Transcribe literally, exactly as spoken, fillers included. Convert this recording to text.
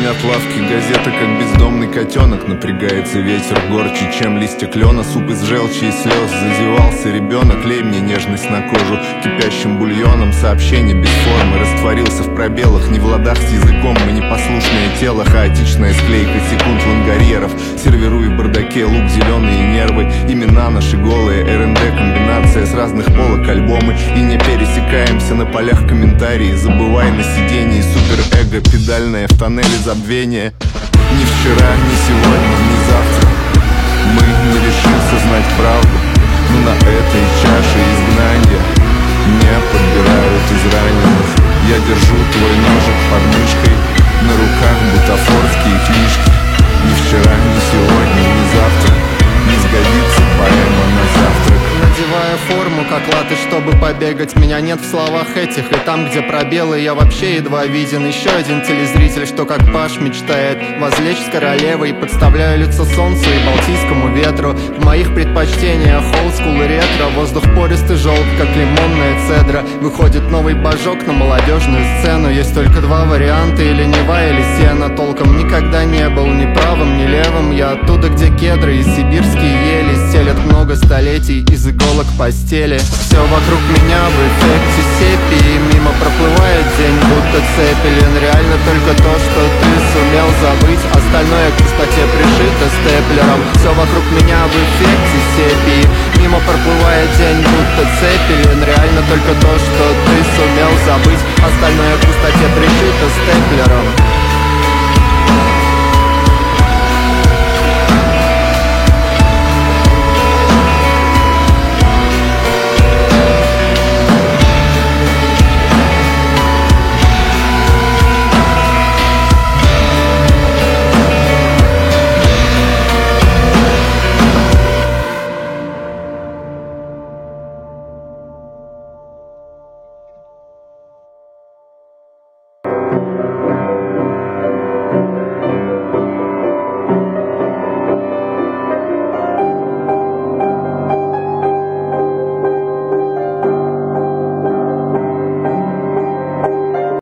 Шумят лавки газеты, как бездомный котенок. Напрягается ветер горче, чем листья клена. Суп из желчи и слез, зазевался ребенок. Лей мне нежность на кожу кипящим бульоном. Сообщение без формы, растворился в пробелах. Не в ладах с языком, мы непослушное тело. Хаотичная склейка секунд лангарьеров. Сервируй в бардаке лук, зеленые нервы. Имена наши голые, эр эн дэ комбинация с разных полок альбомы. И не пересекаемся на полях комментарии. Забывай на сидении суперэго, педальная в тоннеле забвения. Ни вчера, ни сегодня, ни завтра мы не решимся знать правду. Но на этой чаше изгнания не подбирают израненных. Я держу твой ножик под мышкой, на руках бутафорские книжки. Ни вчера, ни сегодня, ни завтра не сгодится поэма на завтрак. Надевая форму, как латы, чтобы побегать. Меня нет в словах этих, и там, где пробелы, я вообще едва виден. Еще один телезритель, что как Паш мечтает возлечь с королевой. Подставляю лицо солнцу и балтийскому ветру. В моих предпочтениях олдскул и ретро. Воздух пористый желт, как лимонная цедра. Выходит новый божок на молодежную сцену. Есть только два варианта, или Нева, или Сена. Толком никогда не был ни правым, ни левым. Я оттуда, где кедры и сибирские ели стелят много столетий из иголок постели. Все вокруг меня в эффекте сепии. Мимо проплывает день, будто Цепелин. Реально только то, что ты сумел забыть. Остальное к пустоте пришито степлером. Все вокруг меня в эффекте сепии. Мимо проплывает день, будто Цепелин. Реально только то, что ты сумел забыть. Остальное к пустоте пришито степлером.